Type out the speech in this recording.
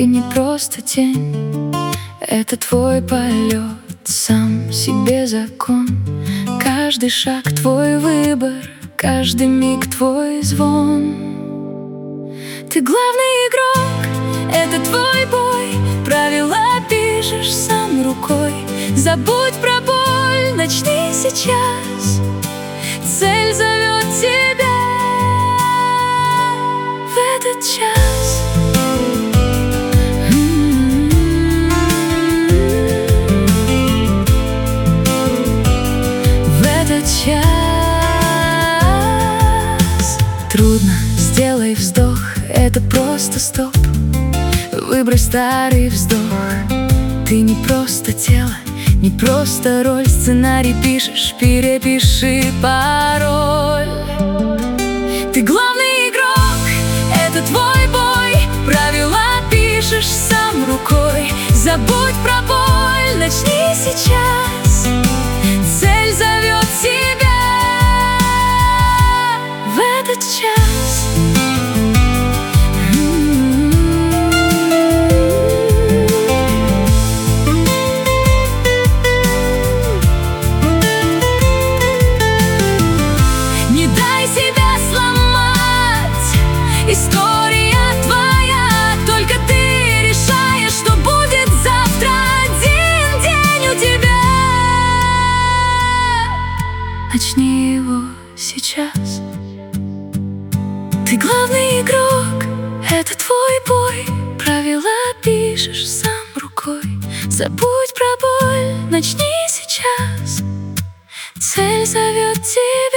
Ты не просто тень, это твой полет, сам себе закон. Каждый шаг твой выбор, каждый миг твой звон. Ты главный игрок, это твой бой, правила пишешь сам рукой. Забудь про боль, начни сейчас, цель зовет тебя в этот час. В этот час трудно, сделай вздох, это просто стоп. Выбрось старый вздох. Ты не просто тело, не просто роль. Сценарий пишешь, перепиши пароль. Ты главный игрок, это твой бой, правила пишешь сам рукой. Забудь про боль, начни сейчас, цель зовет тебя в этот час. История твоя, только ты решаешь, что будет завтра. Один день у тебя. Начни его сейчас. Ты главный игрок, это твой бой, правила пишешь сам рукой. Забудь про боль, начни сейчас, цель зовет тебя.